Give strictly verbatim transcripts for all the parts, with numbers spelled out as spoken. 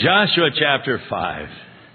Joshua chapter five.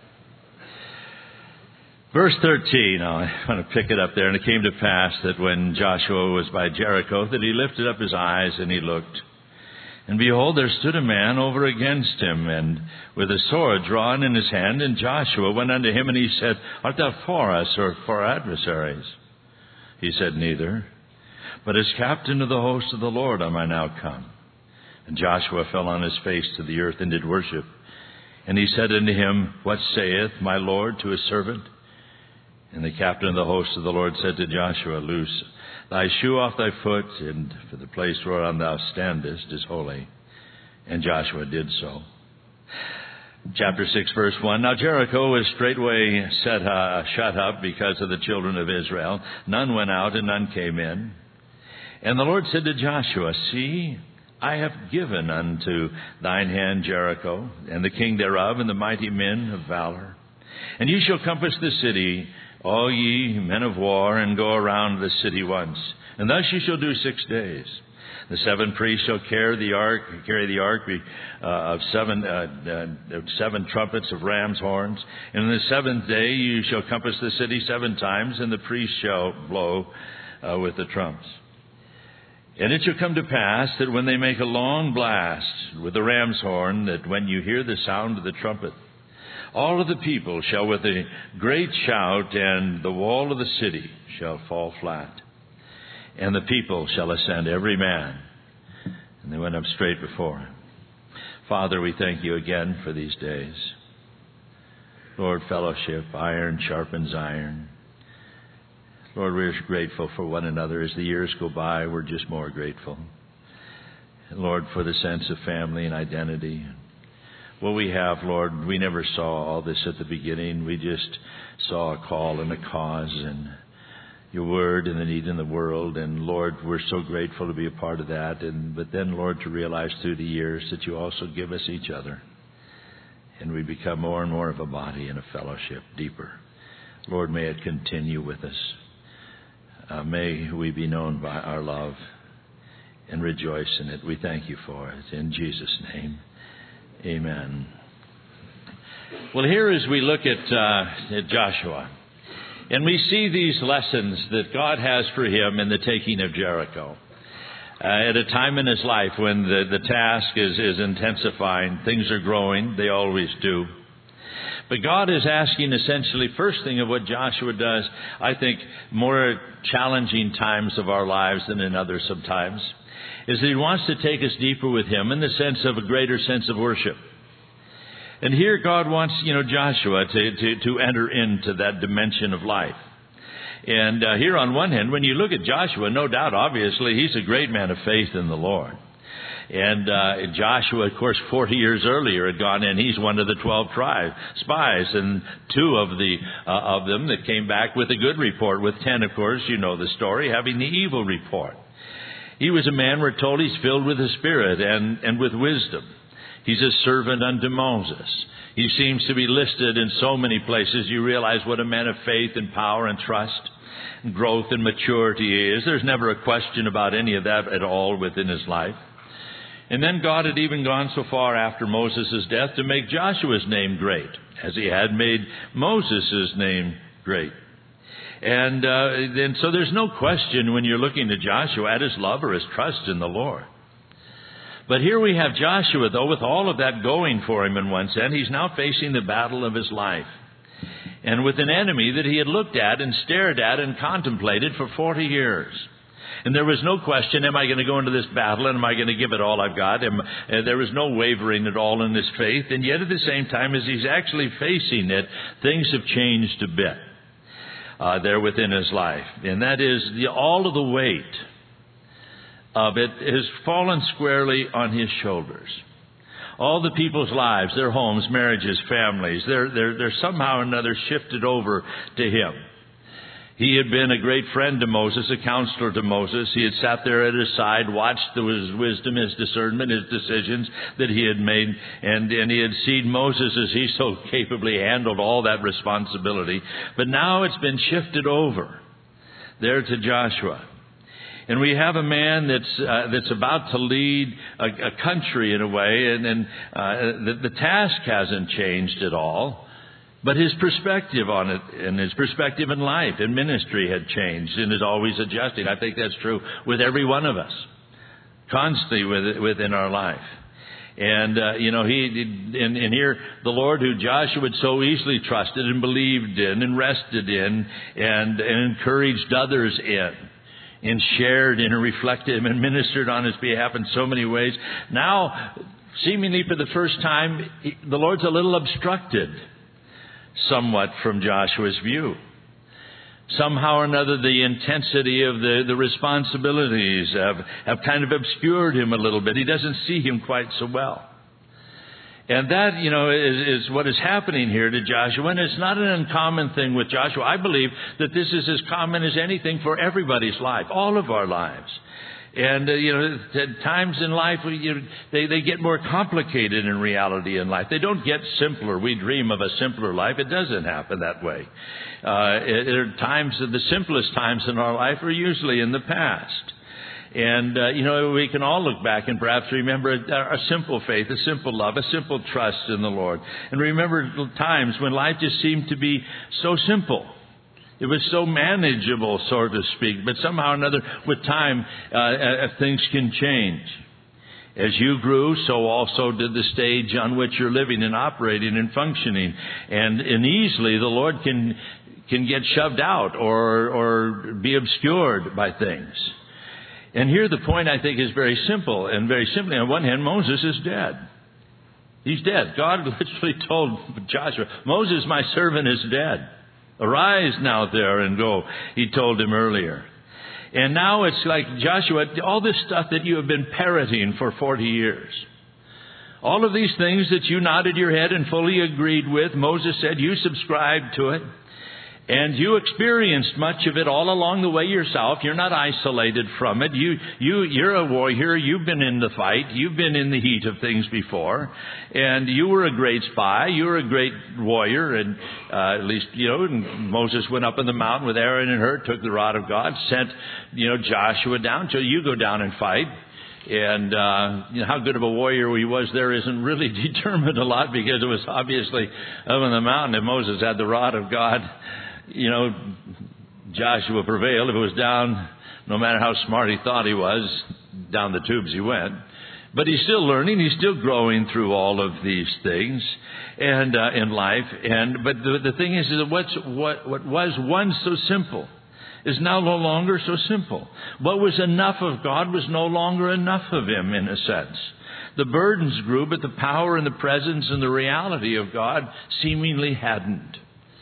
Verse thirteen, oh, I want to pick it up there. And it came to pass that when Joshua was by Jericho, that he lifted up his eyes and he looked. And behold, there stood a man over against him, and with a sword drawn in his hand. And Joshua went unto him, and he said, Art thou for us or for our adversaries? He said, Neither. But as captain of the host of the Lord am I now come. And Joshua fell on his face to the earth and did worship. And he said unto him, What saith my Lord to his servant? And the captain of the host of the Lord said to Joshua, Loose thy shoe off thy foot, and for the place whereon thou standest is holy. And Joshua did so. Chapter six, verse one. Now Jericho was straightway set, uh, shut up because of the children of Israel. None went out and none came in. And the Lord said to Joshua, See, I have given unto thine hand Jericho, and the king thereof, and the mighty men of valor. And ye shall compass the city, all ye men of war, and go around the city once. And thus ye shall do six days. The seven priests shall carry the ark, carry the ark uh, of seven uh, uh, seven trumpets of ram's horns. And on the seventh day you shall compass the city seven times, and the priests shall blow uh, with the trumps. And it shall come to pass that when they make a long blast with the ram's horn, that when you hear the sound of the trumpet, all of the people shall with a great shout, and the wall of the city shall fall flat. And the people shall ascend every man. And they went up straight before him. Father, we thank you again for these days. Lord, fellowship, iron sharpens iron. Lord, we're grateful for one another. As the years go by, we're just more grateful. And Lord, for the sense of family and identity. What we have, Lord, we never saw all this at the beginning. We just saw a call and a cause and your word and the need in the world. And Lord, we're so grateful to be a part of that. And but then, Lord, to realize through the years that you also give us each other. And we become more and more of a body and a fellowship deeper. Lord, may it continue with us. Uh, may we be known by our love and rejoice in it. We thank you for it. In Jesus' name, amen. Well, here as we look at, uh, at Joshua, and we see these lessons that God has for him in the taking of Jericho. Uh, at a time in his life when the, the task is, is intensifying, things are growing, they always do. But God is asking essentially, first thing of what Joshua does, I think more challenging times of our lives than in others sometimes, is that he wants to take us deeper with him in the sense of a greater sense of worship. And here God wants, you know, Joshua to, to, to enter into that dimension of life. And uh, here on one hand, when you look at Joshua, no doubt, obviously, he's a great man of faith in the Lord. And uh, Joshua, of course, forty years earlier had gone in. He's one of the twelve tribes, spies, and two of the uh, of them that came back with a good report, with ten, of course, you know the story, having the evil report. He was a man, we're told, he's filled with the Spirit and, and with wisdom. He's a servant unto Moses. He seems to be listed in so many places. You realize what a man of faith and power and trust and growth and maturity is. There's never a question about any of that at all within his life. And then God had even gone so far after Moses' death to make Joshua's name great, as he had made Moses' name great. And uh, then, so there's no question when you're looking at Joshua at his love or his trust in the Lord. But here we have Joshua, though, with all of that going for him in one sense. He's now facing the battle of his life. And with an enemy that he had looked at and stared at and contemplated for forty years. And there was no question, am I going to go into this battle and am I going to give it all I've got? Am, uh, there was no wavering at all in his faith. And yet at the same time, as he's actually facing it, things have changed a bit uh, there within his life. And that is the, all of the weight of it has fallen squarely on his shoulders. All the people's lives, their homes, marriages, families, they're, they're, they're somehow or another shifted over to him. He had been a great friend to Moses, a counselor to Moses. He had sat there at his side, watched his wisdom, his discernment, his decisions that he had made. And, and he had seen Moses as he so capably handled all that responsibility. But now it's been shifted over there to Joshua. And we have a man that's uh, that's about to lead a, a country in a way, and, and uh, the, the task hasn't changed at all, but his perspective on it and his perspective in life and ministry had changed and is always adjusting. I think that's true with every one of us, constantly with, within our life. And, uh, you know, he, and, and here the Lord who Joshua had so easily trusted and believed in and rested in and, and encouraged others in, and shared in and reflected him and ministered on his behalf in so many ways. Now, seemingly for the first time, the Lord's a little obstructed somewhat from Joshua's view. Somehow or another, the intensity of the, the responsibilities have, have kind of obscured him a little bit. He doesn't see him quite so well. And that, you know, is, is what is happening here to Joshua. And it's not an uncommon thing with Joshua. I believe that this is as common as anything for everybody's life, all of our lives. And, uh, you know, at times in life, we, you know, they, they get more complicated in reality in life. They don't get simpler. We dream of a simpler life. It doesn't happen that way. Uh, there are times, the simplest times in our life are usually in the past. And, uh, you know, we can all look back and perhaps remember a, a simple faith, a simple love, a simple trust in the Lord. And remember times when life just seemed to be so simple. It was so manageable, so to speak. But somehow or another, with time, uh, uh, things can change. As you grew, so also did the stage on which you're living and operating and functioning. And, and easily the Lord can can get shoved out or or be obscured by things. And here the point, I think, is very simple. And very simply, on one hand, Moses is dead. He's dead. God literally told Joshua, Moses, my servant, is dead. Arise now there and go, he told him earlier. And now it's like, Joshua, all this stuff that you have been parroting for forty years. All of these things that you nodded your head and fully agreed with, Moses said you subscribed to it. And you experienced much of it all along the way yourself. You're not isolated from it. You, you, you're a warrior. You've been in the fight. You've been in the heat of things before. And you were a great spy. You were a great warrior. And uh, at least, you know, and Moses went up on the mountain with Aaron and Hur, took the rod of God, sent, you know, Joshua down. So you go down and fight. And uh, you know, how good of a warrior he was there isn't really determined a lot, because it was obviously up on the mountain and Moses had the rod of God. You know, Joshua prevailed. If it was down, no matter how smart he thought he was, down the tubes he went. But he's still learning. He's still growing through all of these things and uh, in life. And but the, the thing is, is that what's, what what was once so simple is now no longer so simple. What was enough of God was no longer enough of Him, in a sense. The burdens grew, but the power and the presence and the reality of God seemingly hadn't.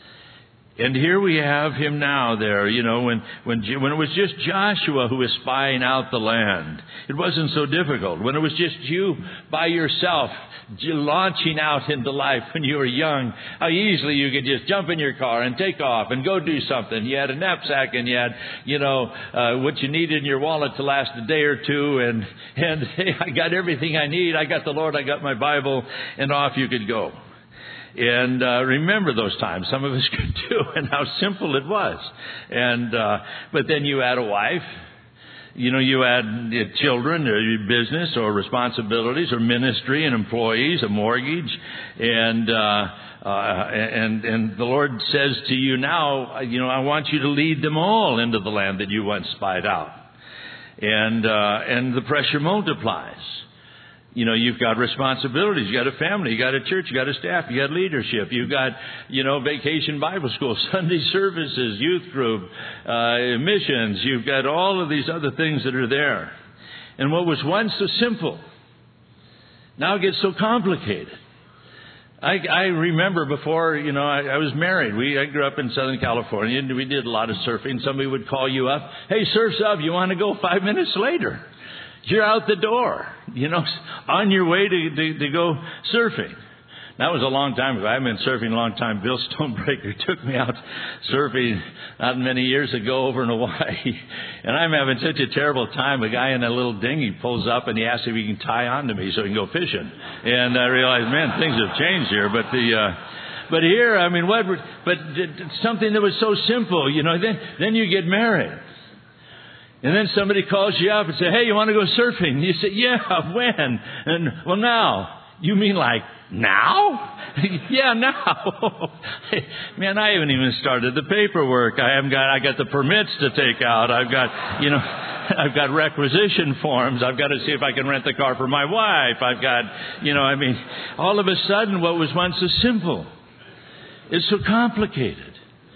And here we have him now there, you know, when, when, when it was just Joshua who was spying out the land. It wasn't so difficult. When it was just you by yourself launching out into life when you were young, how easily you could just jump in your car and take off and go do something. You had a knapsack and you had, you know, uh, what you needed in your wallet to last a day or two. And, and hey, I got everything I need. I got the Lord. I got my Bible, and off you could go. And uh, remember those times. Some of us could do, and how simple it was. And uh, but then you had a wife, you know, you had uh, children, or your business, or responsibilities, or ministry, and employees, a mortgage, and uh, uh, and and the Lord says to you now, you know, I want you to lead them all into the land that you once spied out, and uh, and the pressure multiplies. You know, you've got responsibilities. You got a family. You got a church. You got a staff. You got leadership. You've got, you know, vacation Bible school, Sunday services, youth group, uh, missions. You've got all of these other things that are there. And what was once so simple now gets so complicated. I, I remember before, you know, I, I was married. We I grew up in Southern California, and we did a lot of surfing. Somebody would call you up. Hey, surf's up. You want to go? Five minutes later, you're out the door, you know, on your way to, to, to go surfing. That was a long time ago. I've been surfing a long time. Bill Stonebreaker took me out surfing not many years ago over in Hawaii. And I'm having such a terrible time. A guy in a little dinghy pulls up and he asks if he can tie on to me so he can go fishing. And I realized, man, things have changed here. But the... Uh, But here, I mean, what? But something that was so simple, you know. Then, then you get married, And then somebody calls you up and say, hey, you want to go surfing? And you say, yeah, when? And, well, now. You mean like now? Yeah, now. Man, I haven't even started the paperwork. I haven't got, I got the permits to take out. I've got, you know, I've got requisition forms. I've got to see if I can rent the car for my wife. I've got, you know, I mean, all of a sudden what was once so simple is so complicated.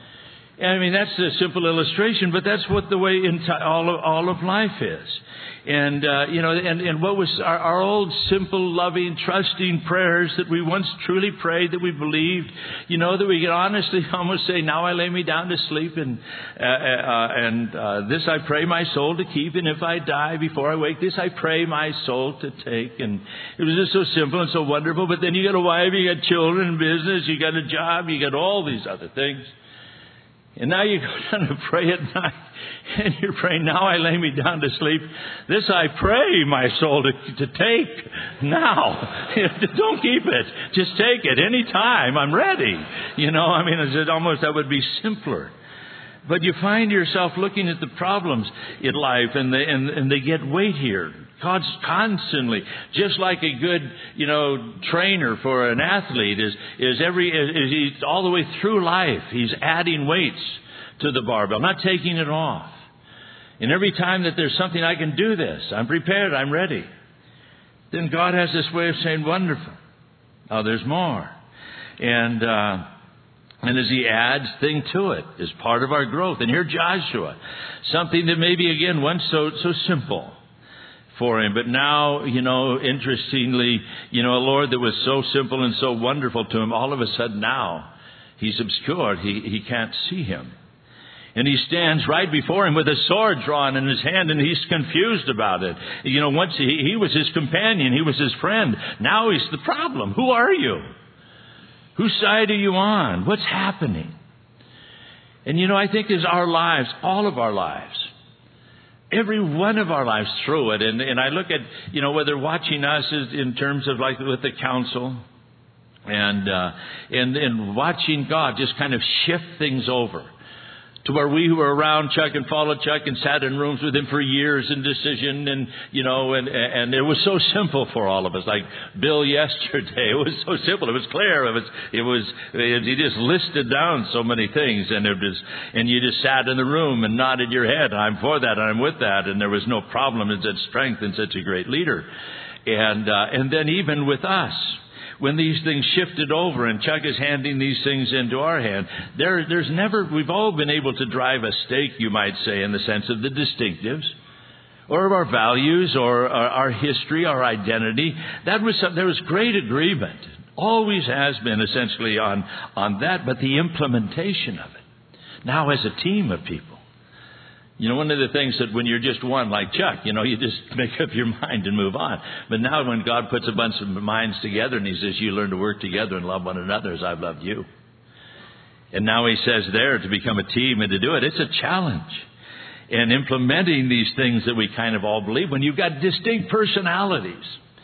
I mean, that's a simple illustration, but that's what the way enti- all of, all of life is. And, uh, you know, and, and what was our, our old simple, loving, trusting prayers that we once truly prayed, that we believed, you know, that we could honestly almost say, now I lay me down to sleep, and, uh, uh, and uh, this I pray my soul to keep, and if I die before I wake, this I pray my soul to take. And it was just so simple and so wonderful. But then you got a wife, you got children, business, you got a job, you got all these other things. And now you go down to pray at night, and you're praying, now I lay me down to sleep. This I pray my soul to, to take now. Don't keep it. Just take it any time. I'm ready. You know, I mean, it's almost that would be simpler. But you find yourself looking at the problems in life, and they, and, and they get weightier. God's constantly, just like a good, you know, trainer for an athlete is, is every, is he's all the way through life. He's adding weights to the barbell, not taking it off. And every time that there's something, I can do this, I'm prepared, I'm ready. Then God has this way of saying, wonderful. Oh, there's more. And, uh, And as he adds thing to it is part of our growth. And here Joshua, something that maybe again once so so simple for him, but now, you know, interestingly, you know, a Lord that was so simple and so wonderful to him, all of a sudden now he's obscured. He he can't see him. And he stands right before him with a sword drawn in his hand, and he's confused about it. You know, once he, he was his companion, he was his friend. Now he's the problem. Who are you? Whose side are you on? What's happening? And you know, I think as our lives, all of our lives, every one of our lives through it, and, and I look at, you know, whether watching us is in terms of like with the council, and, uh, and, and watching God just kind of shift things over. To where we who were around Chuck and followed Chuck and sat in rooms with him for years in decision, and, you know, and, and it was so simple for all of us. Like Bill yesterday, it was so simple. It was clear. It was, it was, it, he just listed down so many things, and it was, and you just sat in the room and nodded your head. I'm for that. I'm with that. And there was no problem in such strength and such a great leader. And, uh, and then even with us, when these things shifted over and Chuck is handing these things into our hand, there, there's never, we've all been able to drive a stake, you might say, in the sense of the distinctives or of our values or our, our history, our identity. That was some, there was great agreement, always has been essentially on, on that, but the implementation of it now as a team of people. You know, one of the things that when you're just one, like Chuck, you know, you just make up your mind and move on. But now when God puts a bunch of minds together and he says, you learn to work together and love one another as I've loved you. And now he says there to become a team and to do it, it's a challenge. And implementing these things that we kind of all believe, when you've got distinct personalities.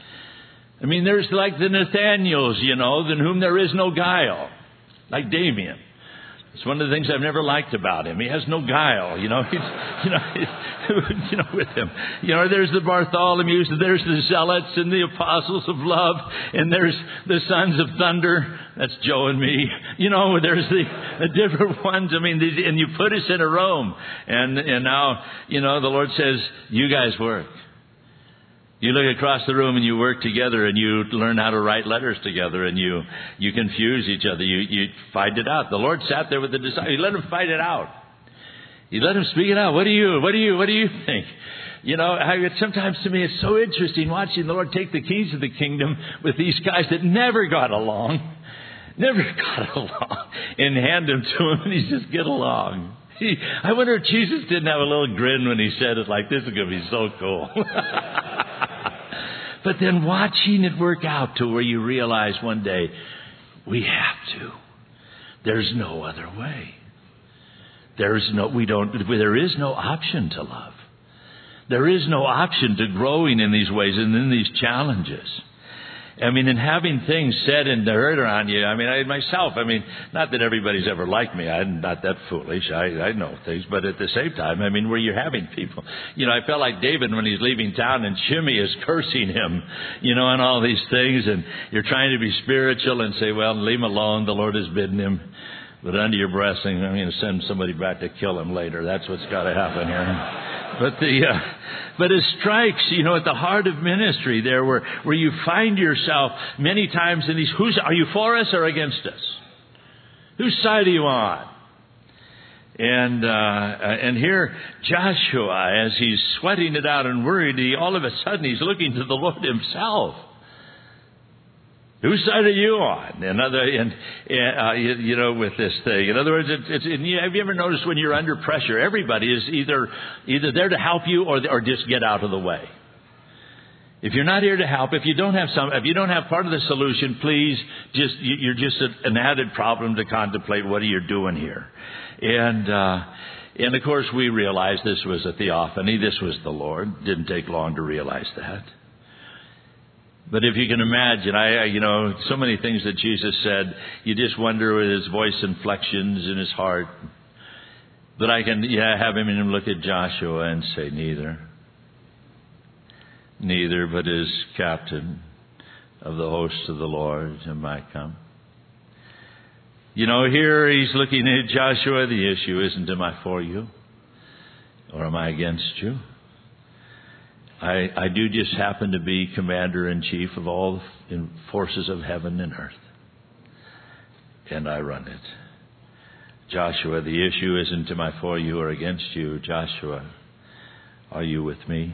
I mean, there's like the Nathaniels, you know, than whom there is no guile, like Damien. It's one of the things I've never liked about him. He has no guile, you know. He's, you know, he's, you know, with him. You know, there's the Bartholomews, there's the Zealots and the Apostles of Love, and there's the Sons of Thunder. That's Joe and me. You know, there's the, the different ones. I mean, these, and you put us in a room, and and now, you know, the Lord says, you guys work. You look across the room and you work together and you learn how to write letters together and you, you confuse each other. You, you fight it out. The Lord sat there with the disciples. He let them fight it out. He let them speak it out. What do you, what do you, what do you think? You know, I, sometimes to me it's so interesting watching the Lord take the keys of the kingdom with these guys that never got along, never got along, and hand them to him and he just get along. He, I wonder if Jesus didn't have a little grin when he said it, like, this is going to be so cool. But then watching it work out to where you realize one day, we have to. There's no other way. There is no, we don't, there is no option to love. There is no option to growing in these ways and in these challenges. I mean, and having things said and heard around you. I mean, I myself, I mean, not that everybody's ever liked me. I'm not that foolish. I, I know things. But at the same time, I mean, where you're having people. You know, I felt like David when he's leaving town and Shimei is cursing him, you know, and all these things. And you're trying to be spiritual and say, well, leave him alone. The Lord has bidden him. But under your blessing, I'm going to send somebody back to kill him later. That's what's got to happen here. But the, uh, but it strikes, you know, at the heart of ministry there where, where you find yourself many times in these, who's, are you for us or against us? Whose side are you on? And, uh, and here Joshua, as he's sweating it out and worried, he, all of a sudden he's looking to the Lord himself. Whose side are you on? And other, and uh, you, you know, with this thing. In other words, it's, it's, and you, have you ever noticed when you're under pressure, everybody is either either there to help you or or just get out of the way. If you're not here to help, if you don't have some, if you don't have part of the solution, please just you're just an added problem to contemplate. What are you doing here? And uh, and of course, we realized this was a theophany. This was the Lord. Didn't take long to realize that. But if you can imagine, I, you know, so many things that Jesus said, you just wonder with his voice inflections in his heart. But I can, yeah, have him and look at Joshua and say, neither. Neither, but as captain of the hosts of the Lord am I come. You know, here he's looking at Joshua. The issue isn't, am I for you or am I against you? I, I do just happen to be commander-in-chief of all forces of heaven and earth. And I run it. Joshua, the issue isn't am I for you or against you. Joshua, are you with me?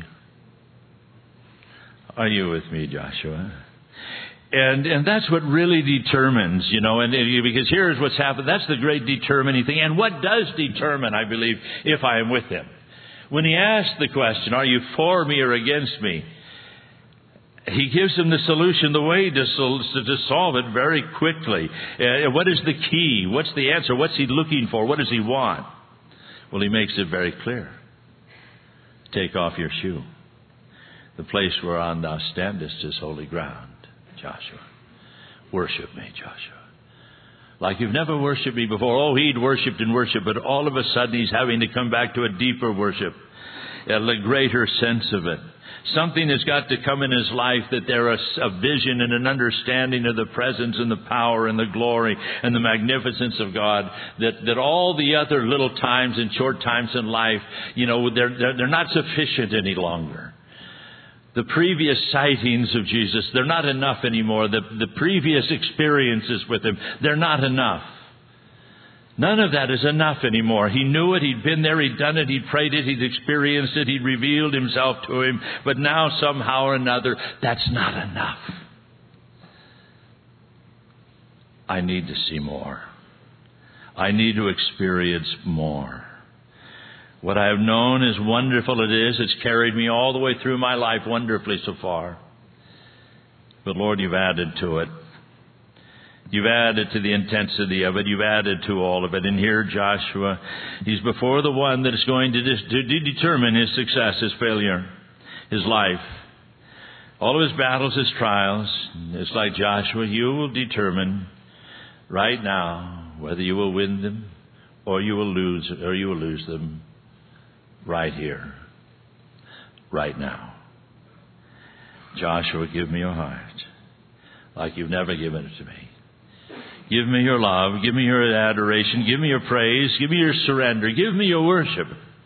Are you with me, Joshua? And and that's what really determines, you know, and because here's what's happened. That's the great determining thing. And what does determine, I believe, if I am with him? When he asked the question, are you for me or against me? He gives him the solution, the way to, to solve it very quickly. Uh, what is the key? What's the answer? What's he looking for? What does he want? Well, he makes it very clear. Take off your shoe. The place whereon thou standest is holy ground, Joshua. Worship me, Joshua. Like you've never worshipped me before. Oh, he'd worshipped and worshipped, but all of a sudden he's having to come back to a deeper worship, a greater sense of it. Something has got to come in his life that there is a vision and an understanding of the presence and the power and the glory and the magnificence of God, that, that all the other little times and short times in life, you know, they're, they're, they're not sufficient any longer. The previous sightings of Jesus, they're not enough anymore. The, the previous experiences with him, they're not enough. None of that is enough anymore. He knew it. He'd been there. He'd done it. He'd prayed it. He'd experienced it. He'd revealed himself to him. But now somehow or another, that's not enough. I need to see more. I need to experience more. What I have known, as wonderful it is, it's carried me all the way through my life wonderfully so far. But Lord, you've added to it. You've added to the intensity of it. You've added to all of it. And here Joshua, he's before the one that is going to, dis- to determine his success, his failure, his life. All of his battles, his trials. It's like Joshua, you will determine right now whether you will win them or you will lose, or you will lose them. Right here, right now. Joshua, give me your heart like you've never given it to me. Give me your love. Give me your adoration. Give me your praise. Give me your surrender. Give me your worship.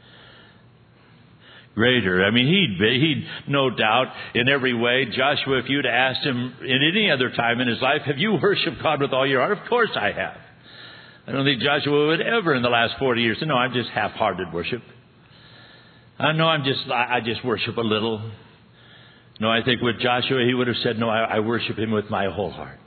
Greater. I mean, he'd be, he'd no doubt in every way. Joshua, if you'd asked him in any other time in his life, have you worshiped God with all your heart? Of course I have. I don't think Joshua would ever in the last forty years say, no, I'm just half-hearted worship. I know I'm just, I just worship a little. No, I think with Joshua, he would have said, no, I, I worship him with my whole heart.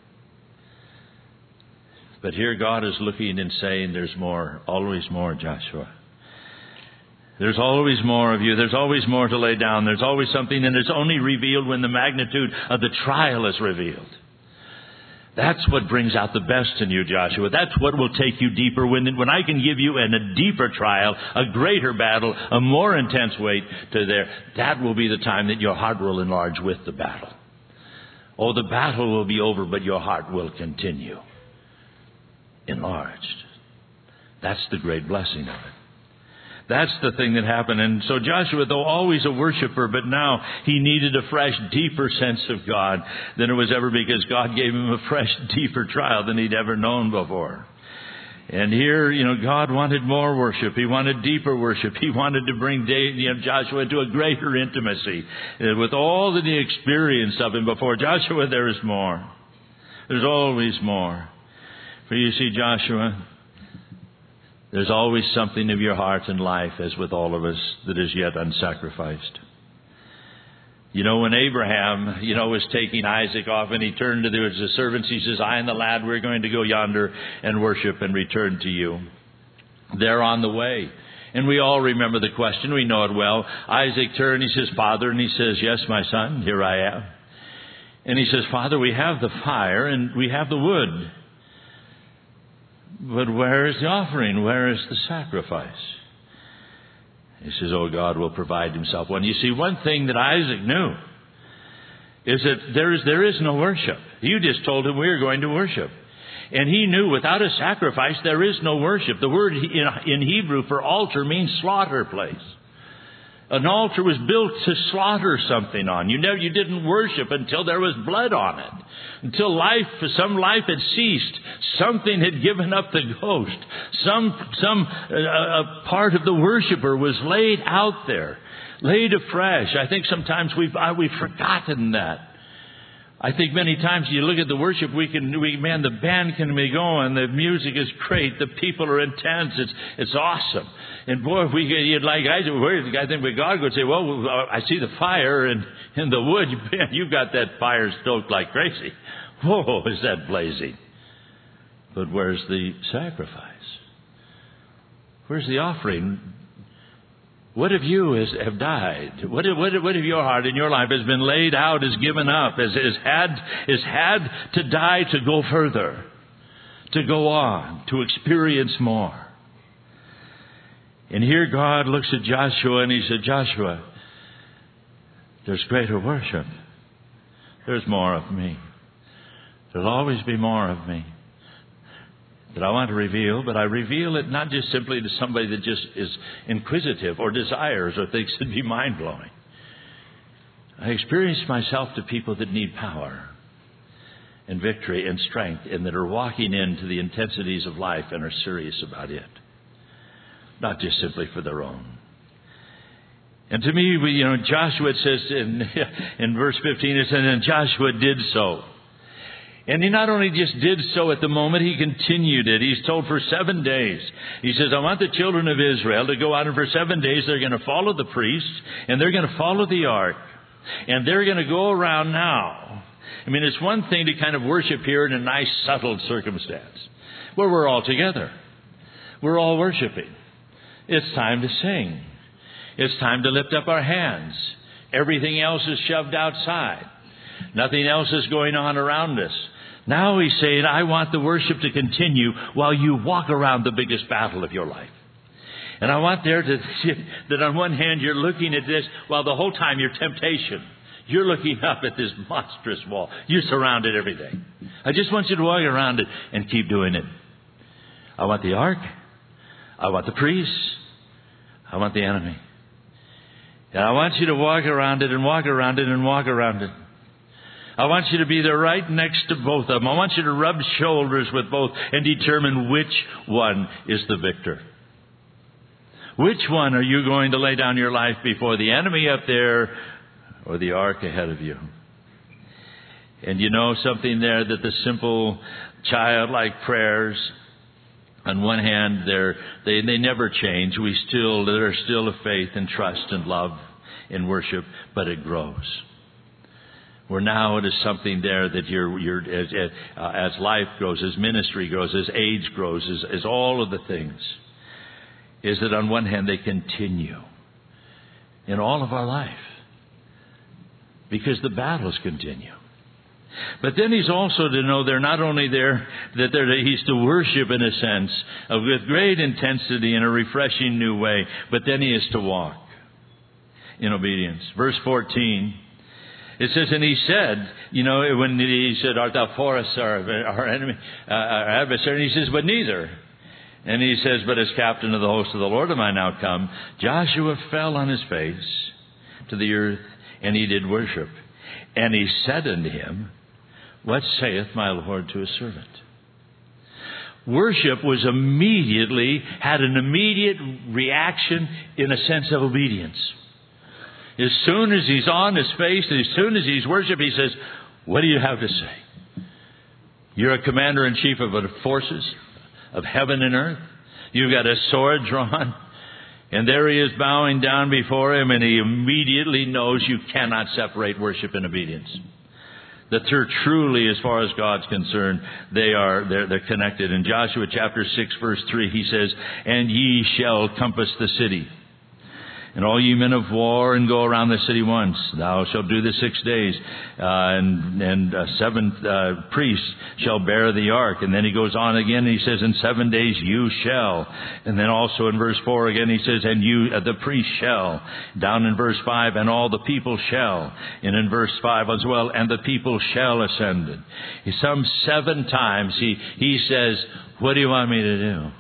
But here God is looking and saying, there's more, always more, Joshua. There's always more of you. There's always more to lay down. There's always something, and it's only revealed when the magnitude of the trial is revealed. That's what brings out the best in you, Joshua. That's what will take you deeper. When, when I can give you in a deeper trial, a greater battle, a more intense weight to there, that will be the time that your heart will enlarge with the battle. Oh, the battle will be over, but your heart will continue. Enlarged. That's the great blessing of it. That's the thing that happened. And so Joshua, though always a worshiper, but now he needed a fresh, deeper sense of God than it was ever, because God gave him a fresh, deeper trial than he'd ever known before. And here, you know, God wanted more worship. He wanted deeper worship. He wanted to bring you know, Joshua to a greater intimacy. With all that he experienced of him before, Joshua, there is more. There's always more. For you see, Joshua, there's always something of your heart and life, as with all of us, that is yet unsacrificed. You know, when Abraham, you know, was taking Isaac off, and he turned to the servants, he says, I and the lad, we're going to go yonder and worship and return to you. They're on the way. And we all remember the question. We know it well. Isaac turned, he says, Father, and he says, yes, my son, here I am. And he says, Father, we have the fire and we have the wood. But where is the offering? Where is the sacrifice? He says, oh, God will provide himself one. You see, one thing that Isaac knew is that there is, there is no worship. You just told him we were going to worship. And he knew without a sacrifice, there is no worship. The word in, in Hebrew for altar means slaughter place. An altar was built to slaughter something on. You never, you didn't worship until there was blood on it. Until life, some life had ceased. Something had given up the ghost. Some, some uh, a part of the worshiper was laid out there, laid afresh. I think sometimes we've uh, we've forgotten that. I think many times you look at the worship, we can, we, man, the band can be going, the music is great, the people are intense, it's it's awesome. And boy, if we you'd like, I, I think with God would say, well, I see the fire and in the wood, man, you've got that fire stoked like crazy. Whoa, is that blazing? But where's the sacrifice? Where's the offering? What if you has, have died? What if, what, if, what if your heart in your life has been laid out, has given up, has, has, had, has had to die to go further, to go on, to experience more? And here God looks at Joshua and he said, Joshua, there's greater worship. There's more of me. There'll always be more of me that I want to reveal, but I reveal it not just simply to somebody that just is inquisitive or desires or thinks it'd be mind-blowing. I experience myself to people that need power and victory and strength and that are walking into the intensities of life and are serious about it, not just simply for their own. And to me, we, you know, Joshua, it says in, in verse fifteen, it says, and Joshua did so. And he not only just did so at the moment, he continued it. He's told for seven days. He says, I want the children of Israel to go out, and for seven days they're going to follow the priests, and they're going to follow the ark, and they're going to go around now. I mean, it's one thing to kind of worship here in a nice, settled circumstance, where we're all together. We're all worshiping. It's time to sing. It's time to lift up our hands. Everything else is shoved outside. Nothing else is going on around us. Now he's saying, I want the worship to continue while you walk around the biggest battle of your life. And I want there to that on one hand you're looking at this while the whole time your temptation. You're looking up at this monstrous wall. You're surrounded everything. I just want you to walk around it and keep doing it. I want the ark. I want the priests. I want the enemy. And I want you to walk around it and walk around it and walk around it. I want you to be there right next to both of them. I want you to rub shoulders with both and determine which one is the victor. Which one are you going to lay down your life before, the enemy up there or the ark ahead of you? And you know something there, that the simple childlike prayers, on one hand, they're, they they never change. We still, there's still a faith and trust and love in worship, but it grows. Where now it is something there that you're, you're as, as, uh, as life grows, as ministry grows, as age grows, as, as all of the things, is that on one hand they continue in all of our life because the battles continue. But then he's also to know they're not only there, that they're, he's to worship in a sense of with great intensity in a refreshing new way, but then he is to walk in obedience. Verse fourteen, It says, and he said, you know, when he said, art thou for us, our, our enemy, uh, our adversary? And he says, but neither. And he says, but as captain of the host of the Lord am I now come. Joshua fell on his face to the earth, and he did worship. And he said unto him, what saith my Lord to his servant? Worship was immediately, had an immediate reaction in a sense of obedience. As soon as he's on his face, as soon as he's worshiped, he says, what do you have to say? You're a commander-in-chief of the forces of heaven and earth. You've got a sword drawn. And there he is bowing down before him, and he immediately knows you cannot separate worship and obedience. That they're truly, as far as God's concerned, they are, they're, they're connected. In Joshua chapter six, verse three, he says, and ye shall compass the city. And all ye men of war, and go around the city once. Thou shalt do this six days. Uh, and and uh, seven uh, priests shall bear the ark. And then he goes on again, and he says, in seven days you shall. And then also in verse four again, he says, and you, uh, the priest shall. Down in verse five, and all the people shall. And in verse five as well, and the people shall ascend. Some seven times he, he says, what do you want me to do?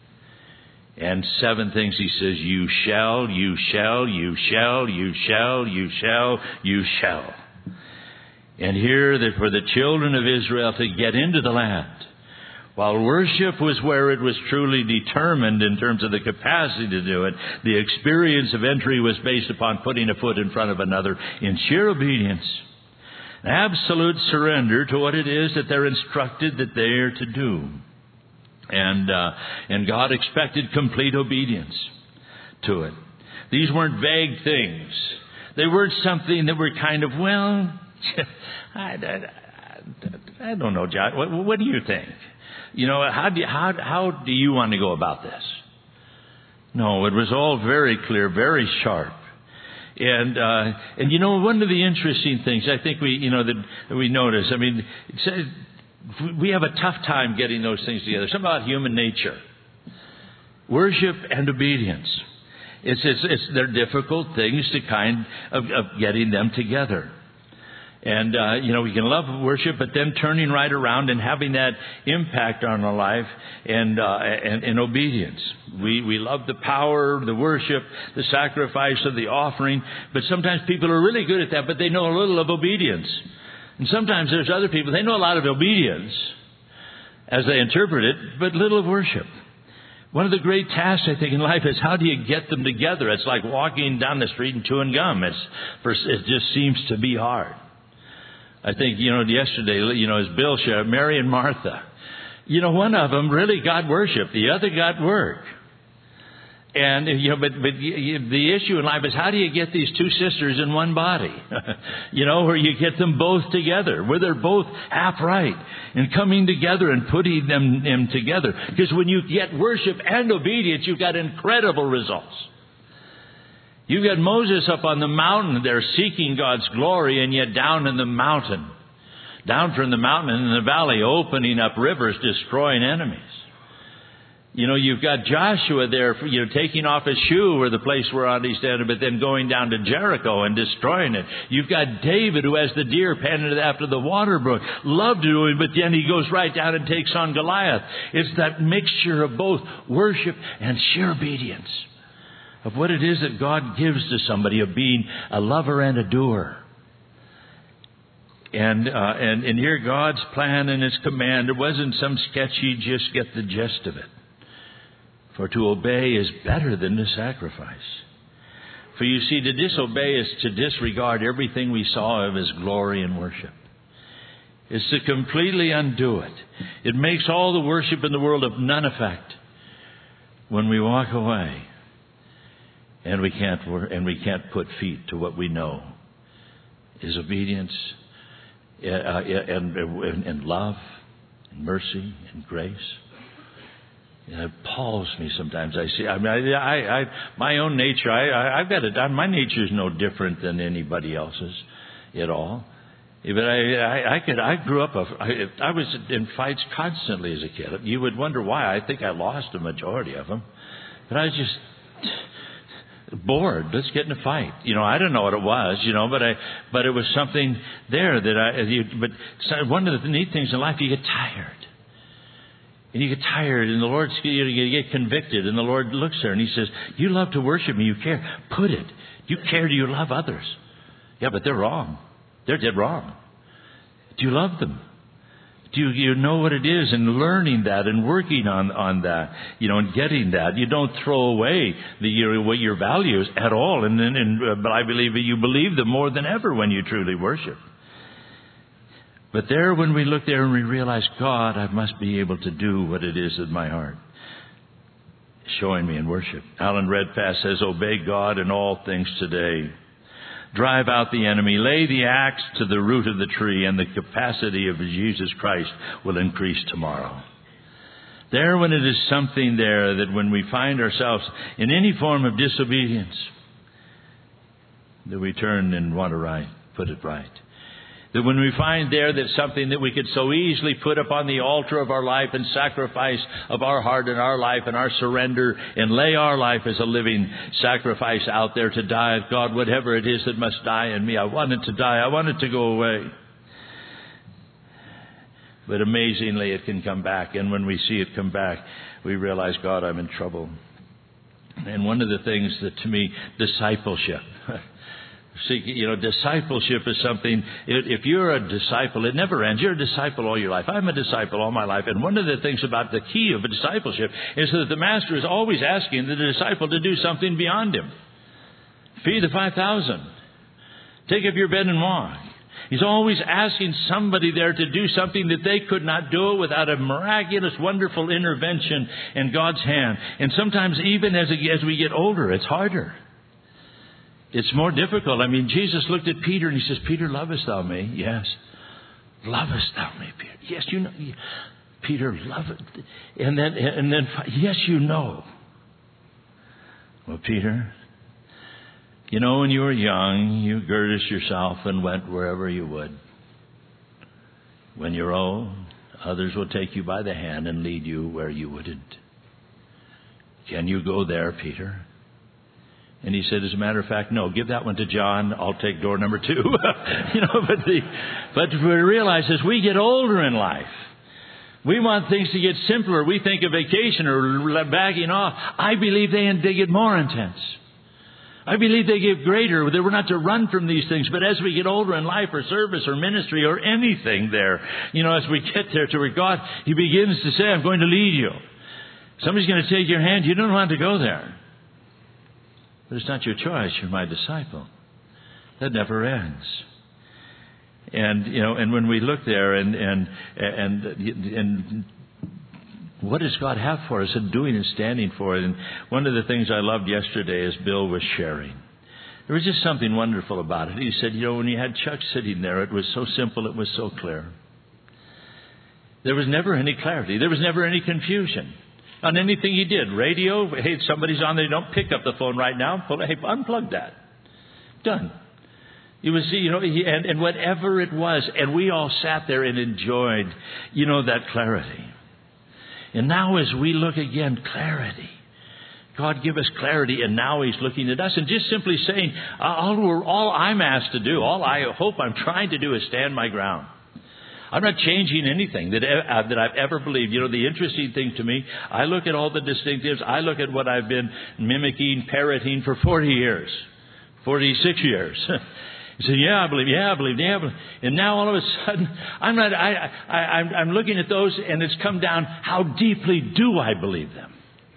And seven things he says, you shall, you shall, you shall, you shall, you shall, you shall. And here that for the children of Israel to get into the land, while worship was where it was truly determined in terms of the capacity to do it, the experience of entry was based upon putting a foot in front of another in sheer obedience, absolute surrender to what it is that they're instructed that they're to do. And uh, and God expected complete obedience to it. These weren't vague things. They weren't something that were kind of, well, I, I, I don't know, John. What, what do you think? You know, how do you, how how do you want to go about this? No, it was all very clear, very sharp. And uh, and you know, one of the interesting things I think we you know that we notice. I mean, it says, we have a tough time getting those things together. Something about human nature. Worship and obedience. It's, it's, it's, they're difficult things to kind of, of getting them together. And, uh, you know, we can love worship, but then turning right around and having that impact on our life and, uh, and, and obedience. We, we love the power, the worship, the sacrifice of the offering, but sometimes people are really good at that, but they know a little of obedience. And sometimes there's other people, they know a lot of obedience as they interpret it, but little of worship. One of the great tasks, I think, in life is how do you get them together? It's like walking down the street and chewing gum. It's, it just seems to be hard. I think, you know, yesterday, you know, as Bill shared, Mary and Martha. You know, one of them really got worship. The other got work. And, you know, but, but the issue in life is how do you get these two sisters in one body? You know, where you get them both together, where they're both half right and coming together and putting them, them together. Because when you get worship and obedience, you've got incredible results. You've got Moses up on the mountain there seeking God's glory, and yet down in the mountain, down from the mountain and in the valley, opening up rivers, destroying enemies. You know, you've got Joshua there, you know, taking off his shoe or the place where he standing, but then going down to Jericho and destroying it. You've got David who has the deer panted after the water brook. Loved doing, but then he goes right down and takes on Goliath. It's that mixture of both worship and sheer obedience of what it is that God gives to somebody, of being a lover and a doer. And, uh, and, and here God's plan and His command, it wasn't some sketchy, just get the gist of it. For to obey is better than to sacrifice. For you see, to disobey is to disregard everything we saw of His glory and worship. It's to completely undo it. It makes all the worship in the world of none effect when we walk away and we can't and we can't put feet to what we know is obedience uh, and, and, and love and mercy and grace. It appalls me sometimes. I see. I mean, I, I, I my own nature. I, I, I've got it. My nature is no different than anybody else's, at all. But I, I, I could. I grew up. A, I, I was in fights constantly as a kid. You would wonder why. I think I lost a majority of them. But I was just bored. Let's get in a fight. You know, I don't know what it was, you know, but I, but it was something there that I, you, but one of the neat things in life, you get tired. And you get tired, and the Lord, you get convicted, and the Lord looks there and He says, you love to worship Me, you care. Put it. Do you care? Do you love others? Yeah, but they're wrong. They're dead wrong. Do you love them? Do you, you know what it is, and learning that and working on, on that, you know, and getting that. You don't throw away the, your, what your values at all. And, and, and uh, but I believe that you believe them more than ever when you truly worship. But there, when we look there and we realize, God, I must be able to do what it is in my heart, showing me in worship. Alan Redpath says, obey God in all things today. Drive out the enemy. Lay the axe to the root of the tree, and the capacity of Jesus Christ will increase tomorrow. There, when it is something there that when we find ourselves in any form of disobedience, that we turn and want to right, put it right. That when we find there that something that we could so easily put up on the altar of our life and sacrifice of our heart and our life and our surrender and lay our life as a living sacrifice out there to die, God, whatever it is that must die in me, I want it to die. I want it to go away. But amazingly, it can come back. And when we see it come back, we realize, God, I'm in trouble. And one of the things that to me, discipleship. See, you know, discipleship is something, if you're a disciple, it never ends. You're a disciple all your life. I'm a disciple all my life. And one of the things about the key of a discipleship is that the master is always asking the disciple to do something beyond him. Feed the five thousand. Take up your bed and walk. He's always asking somebody there to do something that they could not do without a miraculous, wonderful intervention in God's hand. And sometimes even as, as we get older, it's harder. It's more difficult. I mean, Jesus looked at Peter and He says, Peter, lovest thou me? Yes. Lovest thou me, Peter? Yes, you know. Peter, love it. And then, and then, yes, you know. Well, Peter, you know, when you were young, you girded yourself and went wherever you would. When you're old, others will take you by the hand and lead you where you wouldn't. Can you go there, Peter? And He said, as a matter of fact, no, give that one to John. I'll take door number two. you know, but the, but we realize as we get older in life, we want things to get simpler. We think of vacation or bagging off. I believe they, they get more intense. I believe they get greater. That we're not to run from these things. But as we get older in life or service or ministry or anything there, you know, as we get there to where God, He begins to say, I'm going to lead you. Somebody's going to take your hand. You don't want to go there. But it's not your choice. You're my disciple. That never ends. And, you know, and when we look there and, and, and, and what does God have for us and doing and standing for it? And one of the things I loved yesterday as Bill was sharing, there was just something wonderful about it. He said, you know, when you had Chuck sitting there, it was so simple, it was so clear. There was never any clarity. There was never any confusion on anything he did. Radio, hey, somebody's on there, don't pick up the phone right now. Hey, unplug that. Done. You would see, you know, he, and, and whatever it was, and we all sat there and enjoyed, you know, that clarity. And now as we look again, clarity. God give us clarity, and now He's looking at us and just simply saying, all, all I'm asked to do, all I hope I'm trying to do is stand my ground. I'm not changing anything that, uh, that I've ever believed. You know, the interesting thing to me, I look at all the distinctives. I look at what I've been mimicking, parroting for forty years, forty-six years. You say, yeah, I believe, yeah, I believe, yeah, I believe. And now all of a sudden, I'm not, I, I, I'm, I'm looking at those and it's come down, how deeply do I believe them?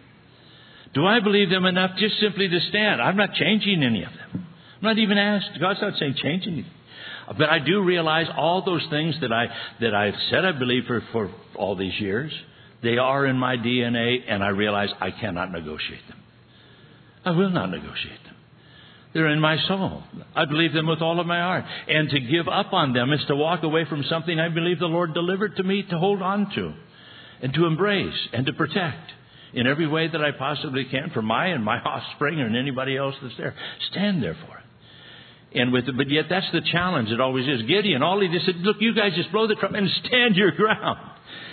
Do I believe them enough just simply to stand? I'm not changing any of them. I'm not even asked. God's not saying change anything. But I do realize all those things that I that I've said I believe for, for all these years, they are in my D N A, and I realize I cannot negotiate them. I will not negotiate them. They're in my soul. I believe them with all of my heart. And to give up on them is to walk away from something I believe the Lord delivered to me to hold on to and to embrace and to protect in every way that I possibly can for my and my offspring and anybody else that's there. Stand there for it. And with, but yet that's the challenge. It always is. Gideon, all he just said, look, you guys just blow the trumpet and stand your ground.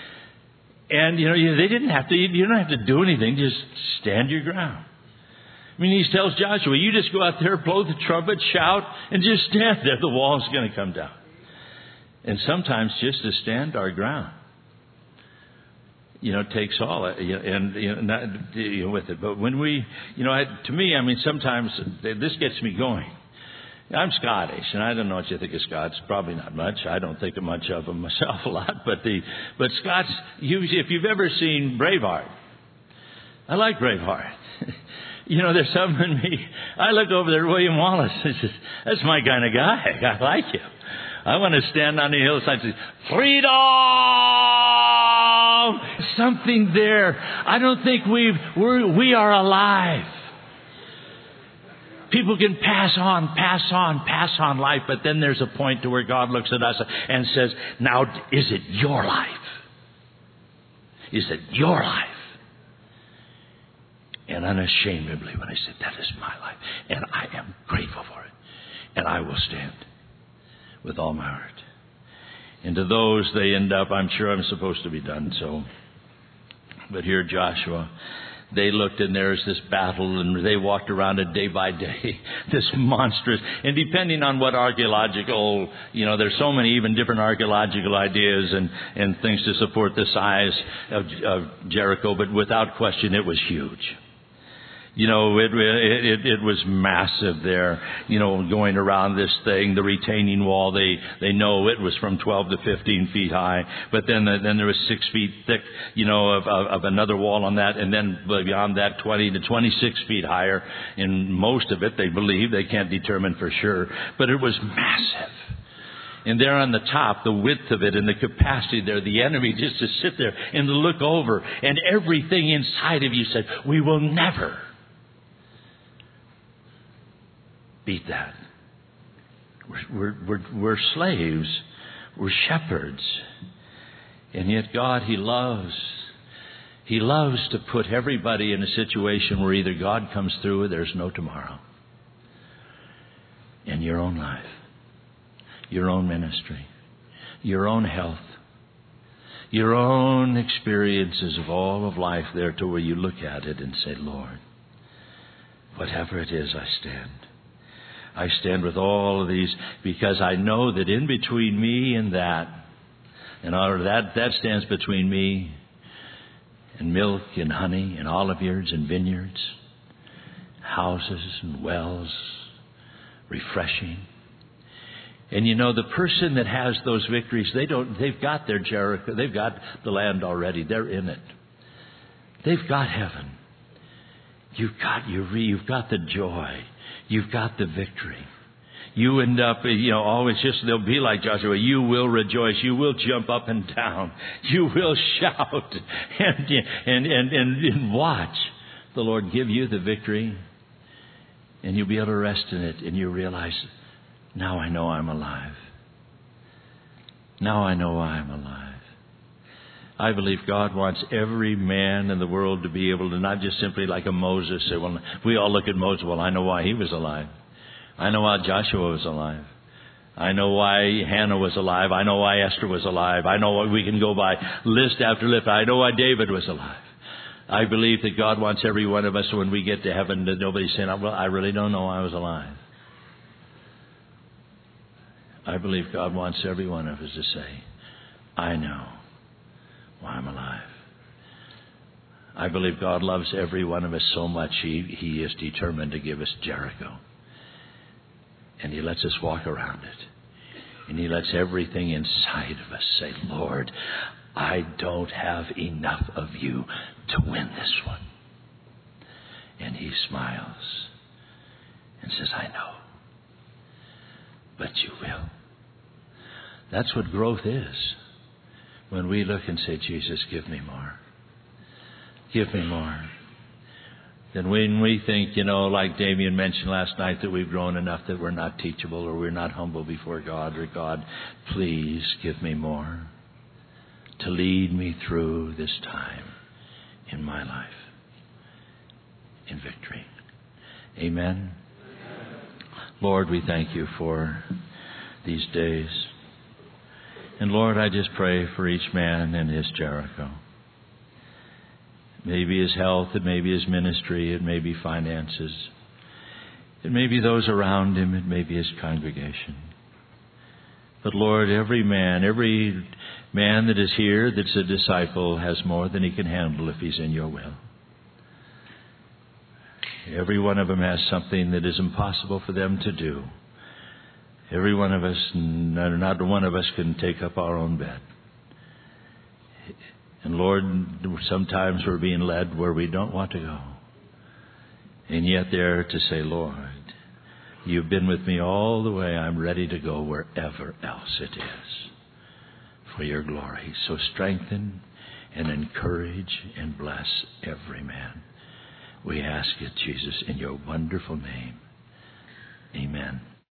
And you know, they didn't have to. You don't have to do anything. Just stand your ground. I mean, he tells Joshua, you just go out there, blow the trumpet, shout, and just stand there. The wall's going to come down. And sometimes just to stand our ground, you know, takes all, and you know, not, you know, with it. But when we, you know, I, to me, I mean, sometimes this gets me going. I'm Scottish, and I don't know what you think of Scots. Probably not much. I don't think much of them myself a lot. But the but Scots, you, if you've ever seen Braveheart, I like Braveheart. You know, there's something in me. I look over there at William Wallace. And says, that's my kind of guy. I like him. I want to stand on the hillside and say, freedom! Something there. I don't think we've, we're, we are alive. People can pass on, pass on, pass on life, but then there's a point to where God looks at us and says, now, is it your life? Is it your life? And unashamedly, when I said, that is my life, and I am grateful for it, and I will stand with all my heart. And to those, they end up, I'm sure I'm supposed to be done so. But here Joshua, they looked and there's this battle and they walked around it day by day, this monstrous, and depending on what archaeological, you know, there's so many even different archaeological ideas and, and things to support the size of, of Jericho, but without question it was huge. You know, it, it it was massive there, you know, going around this thing, the retaining wall. They they know it was from twelve to fifteen feet high, but then then there was six feet thick, you know, of, of, of another wall on that, and then beyond that, twenty to twenty-six feet higher. And most of it, they believe, they can't determine for sure, but it was massive. And there on the top, the width of it and the capacity there, the enemy just to sit there and to look over, and everything inside of you said, we will never beat that. We're, we're, we're, we're slaves. We're shepherds. And yet God, He loves. He loves to put everybody in a situation where either God comes through or there's no tomorrow. In your own life, your own ministry, your own health, your own experiences of all of life there to where you look at it and say, Lord, whatever it is, I stand. I stand with all of these because I know that in between me and that, and all that, that stands between me and milk and honey and olive yards and vineyards, houses and wells, refreshing. And you know, the person that has those victories, they don't, they've got their Jericho, they've got the land already, they're in it. They've got heaven. You've got your, you've got the joy. You've got the victory. You end up, you know, always just, they'll be like Joshua. You will rejoice. You will jump up and down. You will shout and, and, and, and, and watch the Lord give you the victory. And you'll be able to rest in it. And you realize, now I know I'm alive. Now I know I'm alive. I believe God wants every man in the world to be able to not just simply like a Moses say, well, we all look at Moses, well, I know why he was alive. I know why Joshua was alive. I know why Hannah was alive. I know why Esther was alive. I know why we can go by list after list. I know why David was alive. I believe that God wants every one of us when we get to heaven that nobody's saying, well, I really don't know why I was alive. I believe God wants every one of us to say, I know why I'm alive. I believe God loves every one of us so much he, he is determined to give us Jericho. And He lets us walk around it. And He lets everything inside of us say, Lord, I don't have enough of you to win this one. And He smiles and says, I know. But you will. That's what growth is. When we look and say, Jesus, give me more. Give me more. Then when we think, you know, like Damien mentioned last night, that we've grown enough that we're not teachable or we're not humble before God, or God, please give me more to lead me through this time in my life in victory. Amen. Lord, we thank you for these days. And Lord, I just pray for each man in his Jericho. It may be his health, it may be his ministry, it may be finances. It may be those around him, it may be his congregation. But Lord, every man, every man that is here that's a disciple has more than he can handle if he's in your will. Every one of them has something that is impossible for them to do. Every one of us, not one of us can take up our own bed. And Lord, sometimes we're being led where we don't want to go. And yet there to say, Lord, you've been with me all the way. I'm ready to go wherever else it is for your glory. So strengthen and encourage and bless every man. We ask it, Jesus, in your wonderful name. Amen.